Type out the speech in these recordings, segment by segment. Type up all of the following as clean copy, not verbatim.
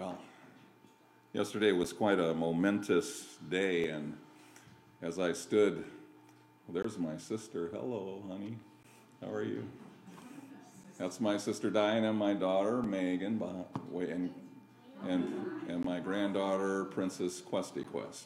Well, yesterday was quite a momentous day, and as I stood, well, there's my sister. Hello, honey. How are you? That's my sister Diana, my daughter Megan, and my granddaughter Princess Questy Quest.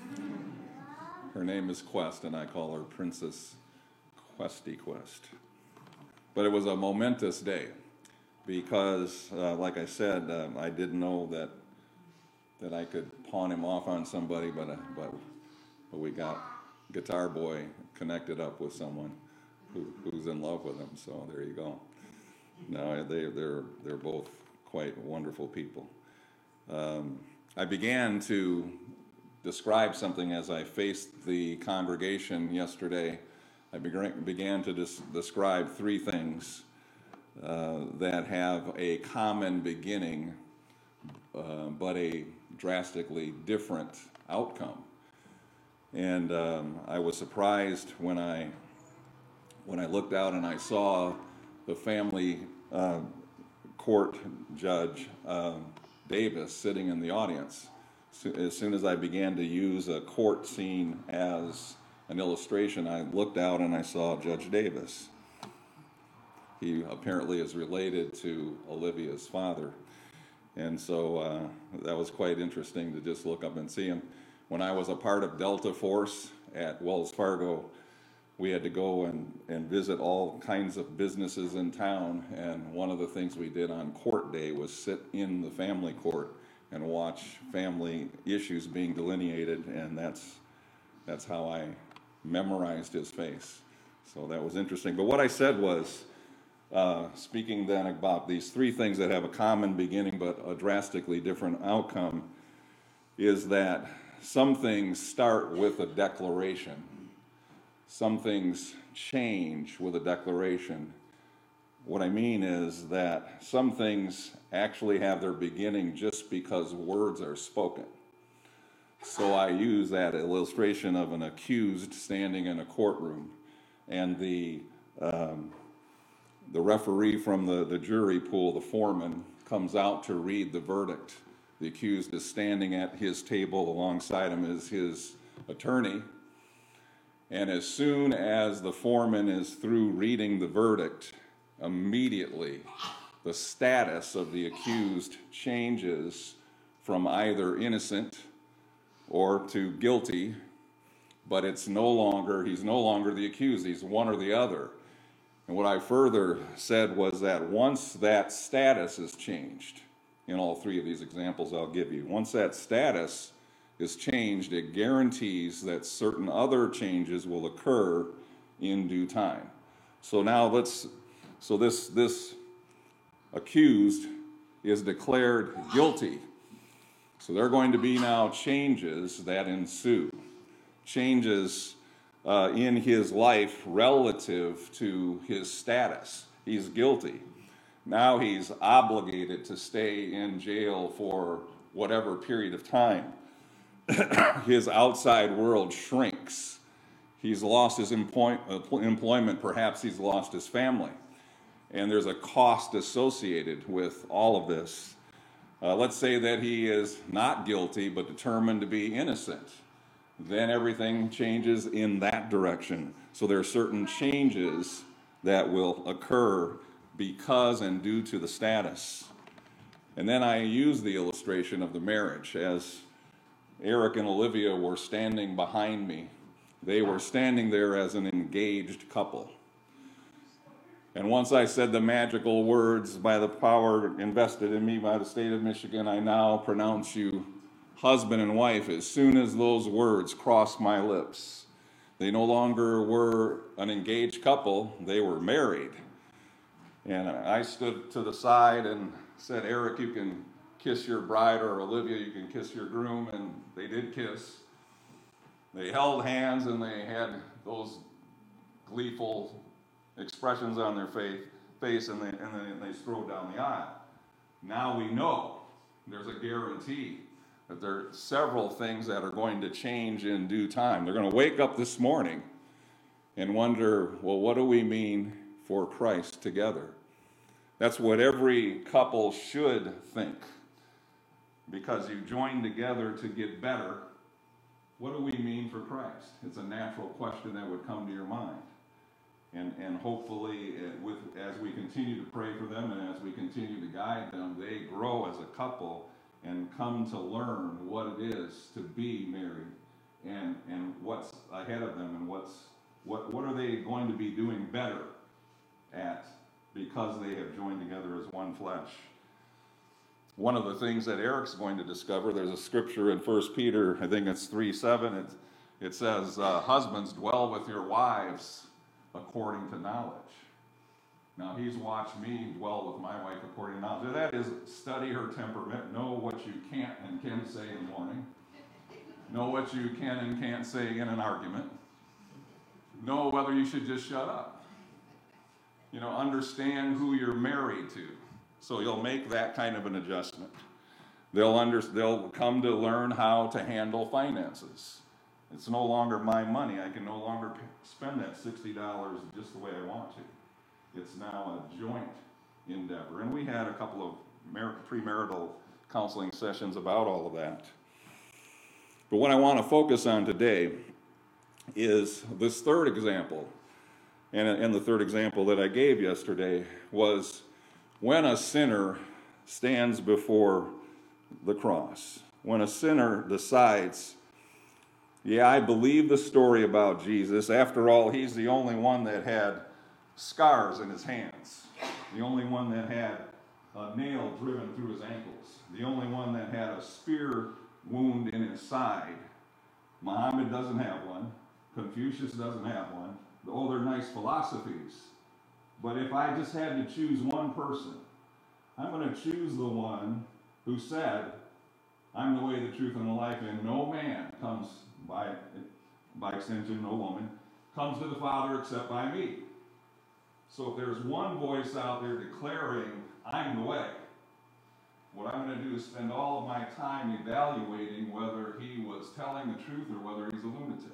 Her name is Quest, and I call her Princess Questy Quest. But it was a momentous day because, like I said, I didn't know that I could pawn him off on somebody, but we got Guitar Boy connected up with someone who's in love with him. So there you go. No, they're both quite wonderful people. I began to describe something as I faced the congregation yesterday. I began to describe three things that have a common beginning, but a drastically different outcome. And I was surprised when I looked out and I saw the family court judge Davis sitting in the audience. As soon as I began to use a court scene as an illustration, I looked out and I saw Judge Davis. He apparently is related to Olivia's father. And so that was quite interesting to just look up and see him. When I was a part of Delta Force at Wells Fargo, we had to go and visit all kinds of businesses in town. And one of the things we did on court day was sit in the family court and watch family issues being delineated. And that's how I memorized his face. So that was interesting. But what I said was, speaking then about these three things that have a common beginning but a drastically different outcome, is that some things start with a declaration. Some things change with a declaration. What I mean is that some things actually have their beginning just because words are spoken. So I use that illustration of an accused standing in a courtroom, and the referee from the jury pool, the foreman, comes out to read the verdict. The accused is standing at his table. Alongside him is his attorney. And as soon as the foreman is through reading the verdict, immediately the status of the accused changes from either innocent or to guilty, but he's no longer the accused, he's one or the other. And what I further said was that once that status is changed, in all three of these examples I'll give you, once that status is changed, it guarantees that certain other changes will occur in due time. So now this accused is declared guilty. So there are going to be now changes that ensue, changes in his life relative to his status. He's guilty. Now he's obligated to stay in jail for whatever period of time. His outside world shrinks. He's lost his employment, perhaps he's lost his family. And there's a cost associated with all of this. Let's say that he is not guilty but determined to be innocent. Then everything changes in that direction. So there are certain changes that will occur because and due to the status. And then I use the illustration of the marriage. As Eric and Olivia were standing behind me, they were standing there as an engaged couple. And once I said the magical words, by the power invested in me by the state of Michigan, I now pronounce you husband and wife. As soon as those words crossed my lips, they no longer were an engaged couple, they were married. And I stood to the side and said, Eric, you can kiss your bride, or Olivia, you can kiss your groom, and they did kiss. They held hands and they had those gleeful expressions on their face, and then they strode down the aisle. Now we know there's a guarantee that there are several things that are going to change in due time. They're going to wake up this morning and wonder, well, what do we mean for Christ together? That's what every couple should think. because you joined together to get better, what do we mean for Christ? It's a natural question that would come to your mind. And hopefully, as we continue to pray for them and as we continue to guide them, they grow as a couple and come to learn what it is to be married and what's ahead of them and what are they going to be doing better at because they have joined together as one flesh. One of the things that Eric's going to discover, there's a scripture in 1 Peter, I think it's 3:7, it says, husbands, dwell with your wives according to knowledge. Now, he's watched me dwell with my wife according to knowledge. That is, study her temperament, know what you can't and can say in the morning, know what you can and can't say in an argument, know whether you should just shut up. Understand who you're married to. So you'll make that kind of an adjustment. They'll come to learn how to handle finances. It's no longer my money. I can no longer spend that $60 just the way I want to. It's now a joint endeavor. And we had a couple of premarital counseling sessions about all of that. But what I want to focus on today is this third example. And the third example that I gave yesterday was when a sinner stands before the cross. When a sinner decides, yeah, I believe the story about Jesus. After all, he's the only one that had scars in his hands. The only one that had a nail driven through his ankles. The only one that had a spear wound in his side. Muhammad doesn't have one. Confucius doesn't have one. Oh, they're nice philosophies. But if I just had to choose one person, I'm going to choose the one who said, I'm the way, the truth, and the life, and no man comes by extension, no woman, comes to the Father except by me. So if there's one voice out there declaring, I'm the way, what I'm going to do is spend all of my time evaluating whether he was telling the truth or whether he's a lunatic.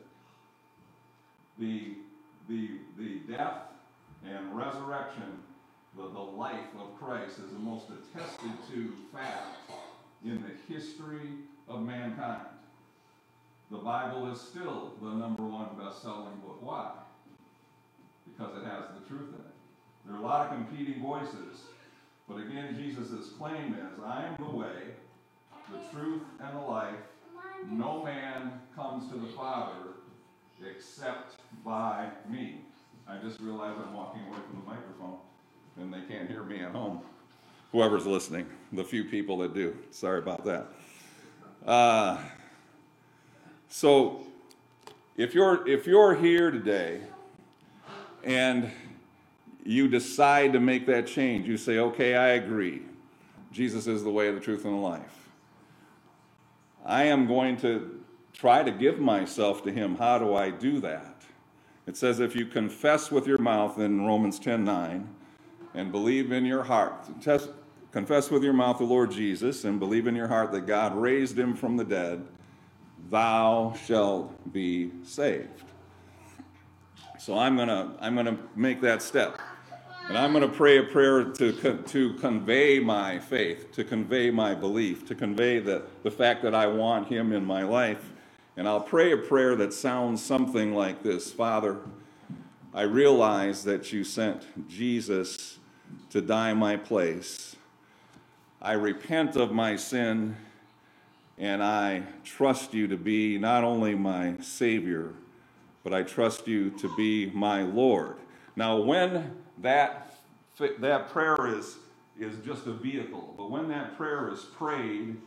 The death and resurrection, the life of Christ is the most attested to fact in the history of mankind. The Bible is still the number one best-selling book. Why? Because it has the truth in it. There are a lot of competing voices, but again, Jesus' claim is, I am the way, the truth, and the life. No man comes to the Father except by me. I just realized I'm walking away from the microphone, and they can't hear me at home. Whoever's listening, the few people that do. Sorry about that. So, if you're here today, and you decide to make that change, you say, okay, I agree. Jesus is the way, the truth, and the life. I am going to try to give myself to him. How do I do that? It says if you confess with your mouth in Romans 10:9 and believe in your heart, confess with your mouth the Lord Jesus and believe in your heart that God raised him from the dead, thou shalt be saved. So I'm gonna make that step. And I'm going to pray a prayer to convey my faith, to convey my belief, to convey the fact that I want him in my life. And I'll pray a prayer that sounds something like this. Father, I realize that you sent Jesus to die in my place. I repent of my sin, and I trust you to be not only my Savior, but I trust you to be my Lord. Now, when that prayer is just a vehicle, but when that prayer is prayed,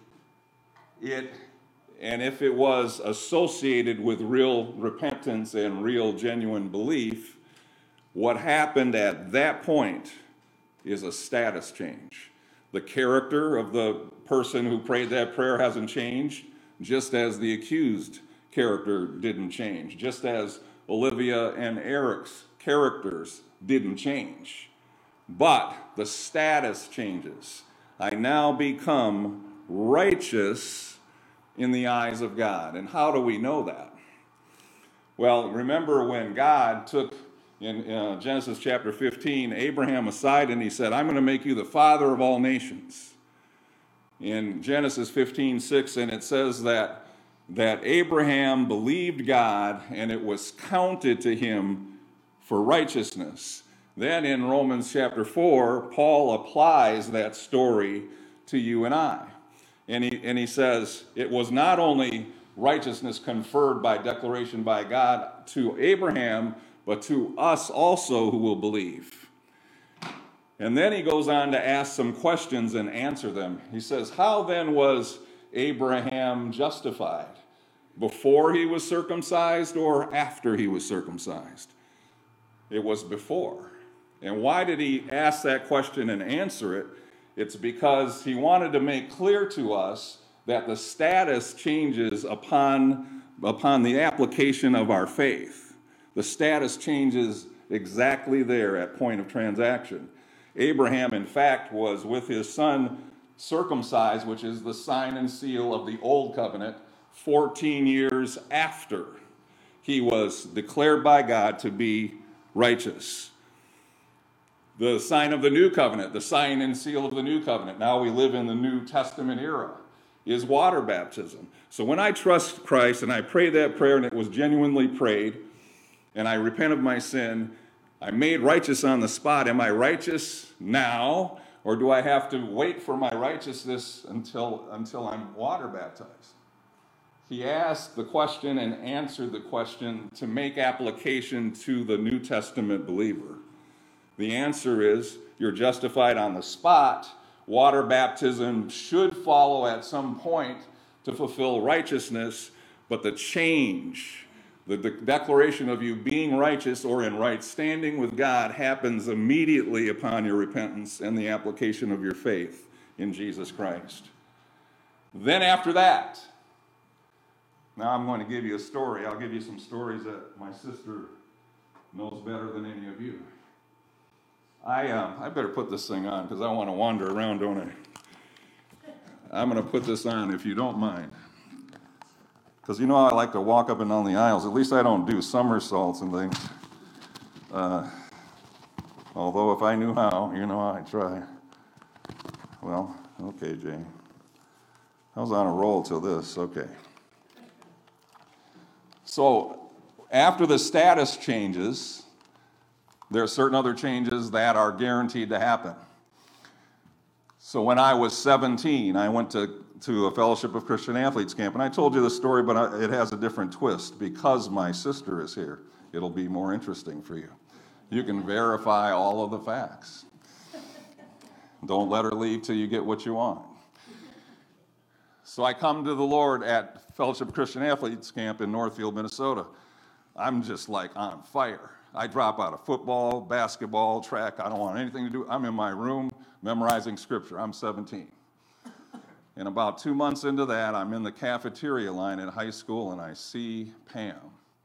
and if it was associated with real repentance and real genuine belief, what happened at that point is a status change. The character of the person who prayed that prayer hasn't changed, just as the accused character didn't change, just as Olivia and Eric's characters didn't change. But the status changes. I now become righteous in the eyes of God. And how do we know that? Well, remember when God took, in Genesis chapter 15, Abraham aside and he said, I'm going to make you the father of all nations. in Genesis 15:6, and it says that Abraham believed God and it was counted to him for righteousness. Then in Romans chapter 4, Paul applies that story to you and I. And he says it was not only righteousness conferred by declaration by God to Abraham, but to us also who will believe. And then he goes on to ask some questions and answer them. He says, how then was Abraham justified? Before he was circumcised or after he was circumcised? It was before. And why did he ask that question and answer it? It's because he wanted to make clear to us that the status changes upon the application of our faith. The status changes exactly there at point of transaction. Abraham, in fact, was with his son circumcised, which is the sign and seal of the old covenant, 14 years after he was declared by God to be righteous. The sign of the new covenant, the sign and seal of the new covenant, now we live in the New Testament era, is water baptism. So when I trust Christ and I pray that prayer and it was genuinely prayed, and I repent of my sin, I'm made righteous on the spot. Am I righteous now, or do I have to wait for my righteousness until I'm water baptized? He asked the question and answered the question to make application to the New Testament believer. The answer is you're justified on the spot. Water baptism should follow at some point to fulfill righteousness, but the change, the declaration of you being righteous or in right standing with God happens immediately upon your repentance and the application of your faith in Jesus Christ. Then after that, now I'm going to give you a story. I'll give you some stories that my sister knows better than any of you. I better put this thing on because I want to wander around, don't I? I'm going to put this on if you don't mind. Because you know I like to walk up and down the aisles. At least I don't do somersaults and things. Although if I knew how, I'd try. Well, okay, Jane. I was on a roll till this. Okay. So after the status changes, there are certain other changes that are guaranteed to happen. So when I was 17, I went to a Fellowship of Christian Athletes camp, and I told you the story, but it has a different twist. Because my sister is here, it'll be more interesting for you. You can verify all of the facts. Don't let her leave till you get what you want. So I come to the Lord at Fellowship of Christian Athletes camp in Northfield, Minnesota. I'm just like on fire. I drop out of football, basketball, track. I don't want anything to do. I'm in my room memorizing scripture. I'm 17. And about 2 months into that, I'm in the cafeteria line at high school, and I see Pam.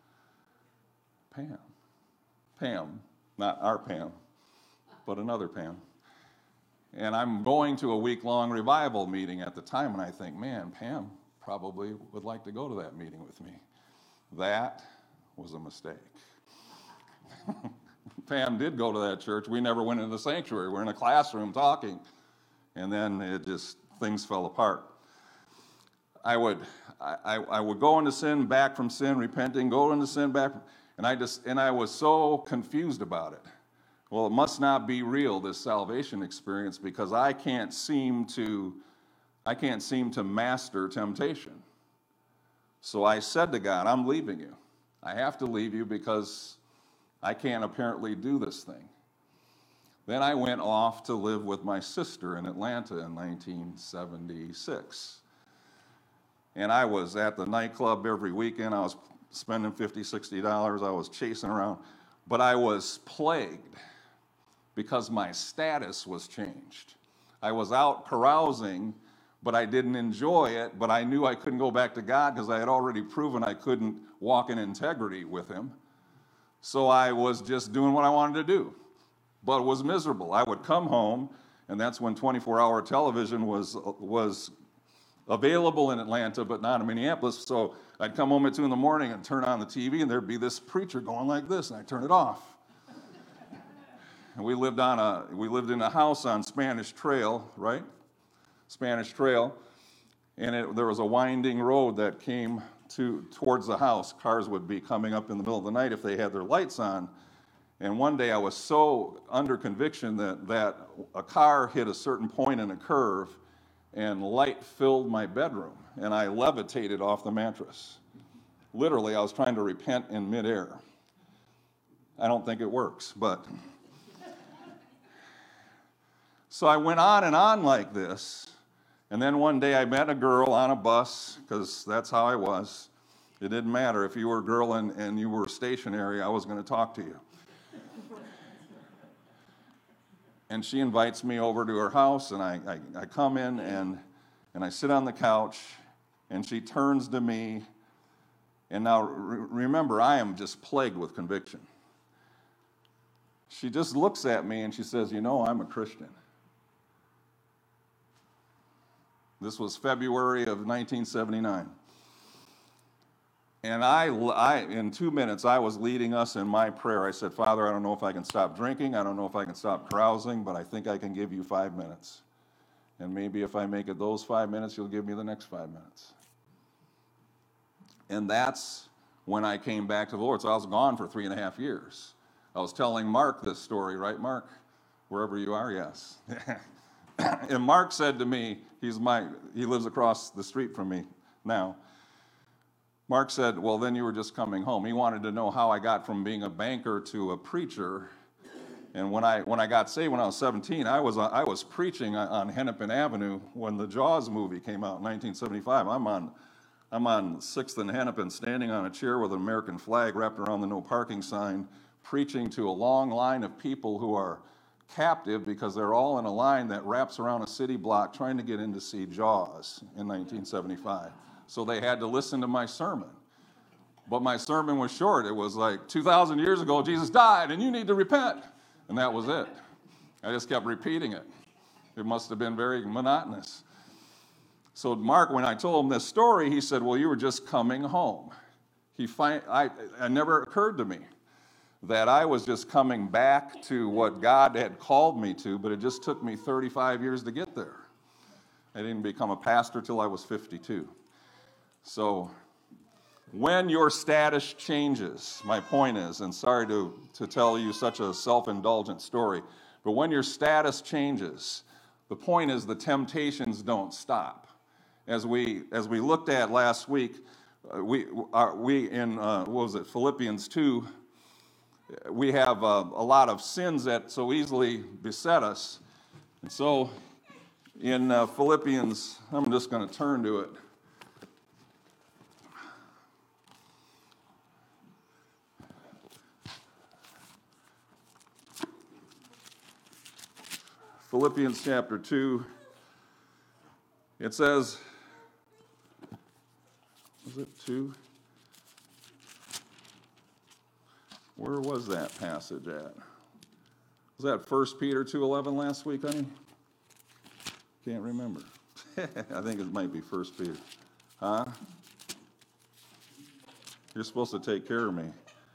Pam, not our Pam, but another Pam. And I'm going to a week-long revival meeting at the time, and I think, man, Pam probably would like to go to that meeting with me. That was a mistake. Pam did go to that church. We never went into the sanctuary. We're in a classroom talking, and then things fell apart. I would go into sin, back from sin, repenting, go into sin, back, and I was so confused about it. Well, it must not be real, this salvation experience, because I can't seem to master temptation. So I said to God, I'm leaving you. I have to leave you because I can't apparently do this thing. Then I went off to live with my sister in Atlanta in 1976. And I was at the nightclub every weekend. I was spending $50, $60. I was chasing around. But I was plagued because my status was changed. I was out carousing, but I didn't enjoy it. But I knew I couldn't go back to God because I had already proven I couldn't walk in integrity with Him. So I was just doing what I wanted to do, but it was miserable. I would come home, and that's when 24-hour television was available in Atlanta, but not in Minneapolis. So I'd come home at 2 in the morning and turn on the TV, and there'd be this preacher going like this, and I'd turn it off. And we lived in a house on Spanish Trail, right? Spanish Trail, and there was a winding road that came towards the house. Cars would be coming up in the middle of the night if they had their lights on. And one day I was so under conviction that a car hit a certain point in a curve and light filled my bedroom, and I levitated off the mattress. Literally, I was trying to repent in midair. I don't think it works, but... So I went on and on like this, and then one day I met a girl on a bus, because that's how I was. It didn't matter if you were a girl and you were stationary, I was going to talk to you. And she invites me over to her house, and I come in, and I sit on the couch, and she turns to me, and now remember, I am just plagued with conviction. She just looks at me, and she says, "You know, I'm a Christian." This was February of 1979. And in 2 minutes, I was leading us in my prayer. I said, "Father, I don't know if I can stop drinking. I don't know if I can stop carousing, but I think I can give you 5 minutes. And maybe if I make it those 5 minutes, you'll give me the next 5 minutes." And that's when I came back to the Lord. So I was gone for 3.5 years. I was telling Mark this story, right, Mark? Wherever you are, yes. And Mark said to me, he lives across the street from me now. Mark said, "Well, then you were just coming home." He wanted to know how I got from being a banker to a preacher. And when I got saved when I was 17, I was preaching on Hennepin Avenue when the Jaws movie came out in 1975. I'm on 6th and Hennepin, standing on a chair with an American flag wrapped around the no parking sign, preaching to a long line of people who are captive because they're all in a line that wraps around a city block trying to get in to see Jaws in 1975. So they had to listen to my sermon. But my sermon was short. It was like, 2,000 years ago, Jesus died, and you need to repent. And that was it. I just kept repeating it. It must have been very monotonous. So Mark, when I told him this story, he said, "Well, you were just coming home." It never occurred to me that I was just coming back to what God had called me to, but it just took me 35 years to get there. I didn't become a pastor till I was 52. So when your status changes, my point is, and sorry to tell you such a self-indulgent story, but when your status changes, the point is the temptations don't stop. As we looked at last week, Philippians 2, we have a lot of sins that so easily beset us. And so in Philippians, I'm just going to turn to it. Philippians chapter 2, it says, was it 2? Where was that passage at? Was that 1 Peter 2:11 last week, honey? Can't remember. I think it might be 1 Peter. Huh? You're supposed to take care of me.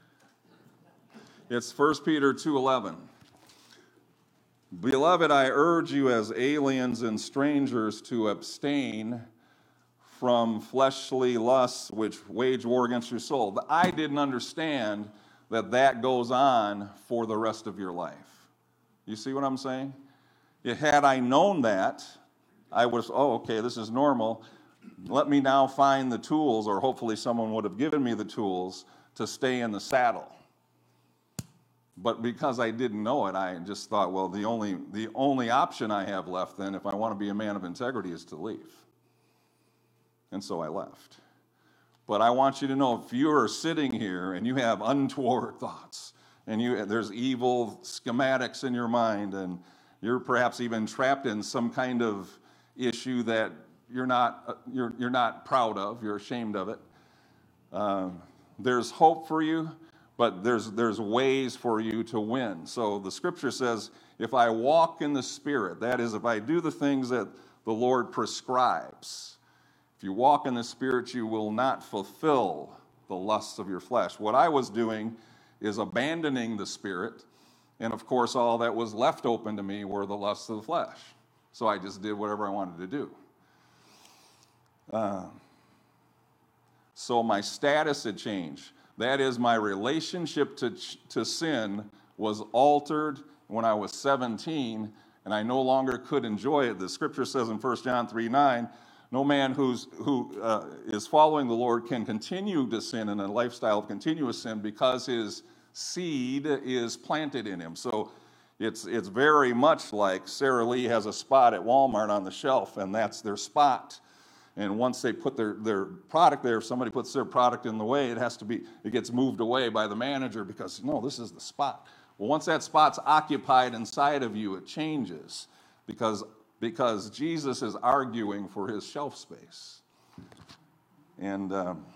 It's 1 Peter 2:11. "Beloved, I urge you as aliens and strangers to abstain from fleshly lusts which wage war against your soul." I didn't understand that goes on for the rest of your life. You see what I'm saying? Had I known that, I would have, okay, this is normal. Let me now find the tools, or hopefully someone would have given me the tools to stay in the saddle. But because I didn't know it, I just thought, well, the only option I have left then, if I want to be a man of integrity, is to leave. And so I left. But I want you to know, if you are sitting here and you have untoward thoughts, and there's evil schematics in your mind, and you're perhaps even trapped in some kind of issue that you're not proud of, you're ashamed of it, there's hope for you. But there's ways for you to win. So the scripture says, if I walk in the Spirit, that is, if I do the things that the Lord prescribes, if you walk in the Spirit, you will not fulfill the lusts of your flesh. What I was doing is abandoning the Spirit, and of course all that was left open to me were the lusts of the flesh. So I just did whatever I wanted to do. So my status had changed. That is, my relationship to sin was altered when I was 17, and I no longer could enjoy it. The scripture says in 1 John 3:9, no man who is following the Lord can continue to sin in a lifestyle of continuous sin because his seed is planted in him. So it's very much like Sara Lee has a spot at Walmart on the shelf, and that's their spot. And once they put their product there, if somebody puts their product in the way, it gets moved away by the manager because, no, this is the spot. Well, once that spot's occupied inside of you, it changes because Jesus is arguing for his shelf space. And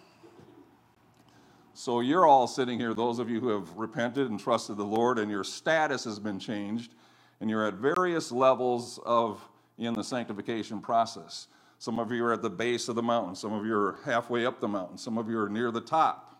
so you're all sitting here, those of you who have repented and trusted the Lord, and your status has been changed, and you're at various levels in the sanctification process. Some of you are at the base of the mountain. Some of you are halfway up the mountain. Some of you are near the top.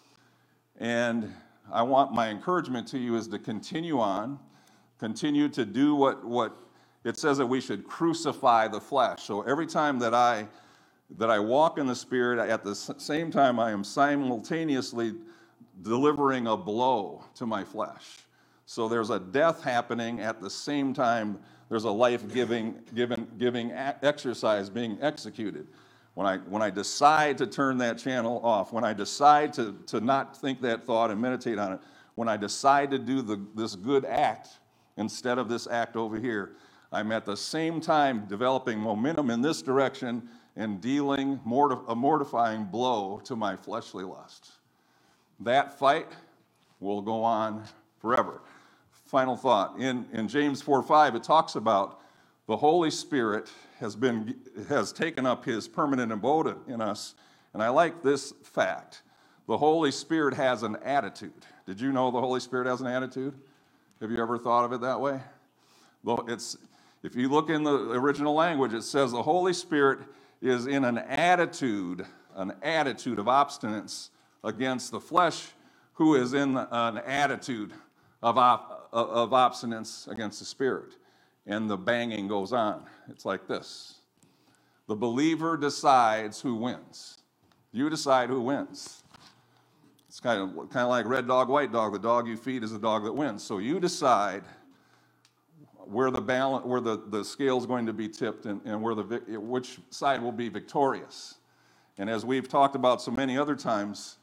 And my encouragement to you is to continue on, continue to do what it says that we should crucify the flesh. So every time that I walk in the Spirit, at the same time I am simultaneously delivering a blow to my flesh. So there's a death happening at the same time there's a life-giving exercise being executed. When I decide to turn that channel off, when I decide to not think that thought and meditate on it, when I decide to do this good act instead of this act over here, I'm at the same time developing momentum in this direction and dealing a mortifying blow to my fleshly lust. That fight will go on forever. Final thought. In James 4:5, it talks about the Holy Spirit has taken up his permanent abode in us. And I like this fact. The Holy Spirit has an attitude. Did you know the Holy Spirit has an attitude? Have you ever thought of it that way? Well, if you look in the original language, it says the Holy Spirit is in an attitude of obstinance against the flesh, who is in an attitude of obstinance against the Spirit. And the banging goes on. It's like this. The believer decides who wins. You decide who wins. It's kind of like red dog, white dog. The dog you feed is the dog that wins. So you decide where the scale is going to be tipped and which side will be victorious. And as we've talked about so many other times,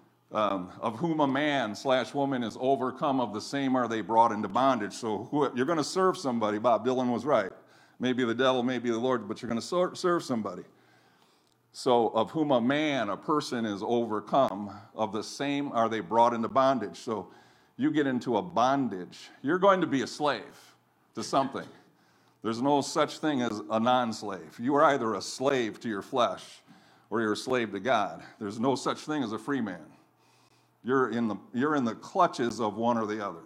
of whom a man/woman is overcome, of the same are they brought into bondage. So you're going to serve somebody. Bob Dylan was right. Maybe the devil, maybe the Lord, but you're going to serve somebody. So of whom a person is overcome, of the same are they brought into bondage. So you get into a bondage. You're going to be a slave to something. There's no such thing as a non-slave. You are either a slave to your flesh or you're a slave to God. There's no such thing as a free man. You're in the clutches of one or the other.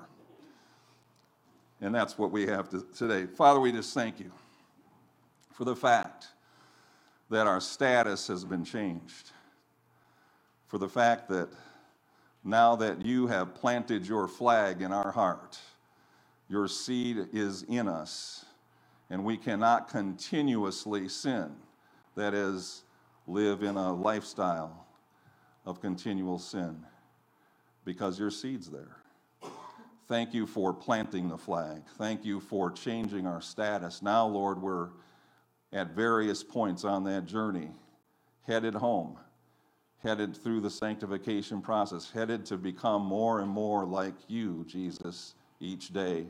And that's what we have today. Father, we just thank you for the fact that our status has been changed. For the fact that now that you have planted your flag in our heart, your seed is in us, and we cannot continuously sin. That is, live in a lifestyle of continual sin, because your seed's there. Thank you for planting the flag. Thank you for changing our status. Now, Lord, we're at various points on that journey, headed home, headed through the sanctification process, headed to become more and more like you, Jesus, each day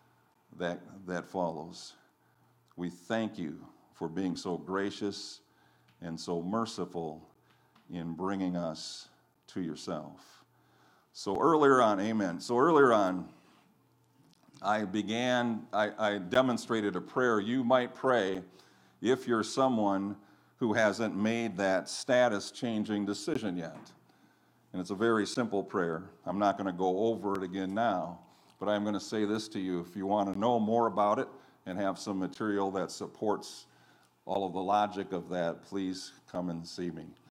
that follows. We thank you for being so gracious and so merciful in bringing us to yourself. So earlier on, amen. So earlier on, I demonstrated a prayer you might pray if you're someone who hasn't made that status-changing decision yet. And it's a very simple prayer. I'm not going to go over it again now, but I'm going to say this to you. If you want to know more about it and have some material that supports all of the logic of that, please come and see me.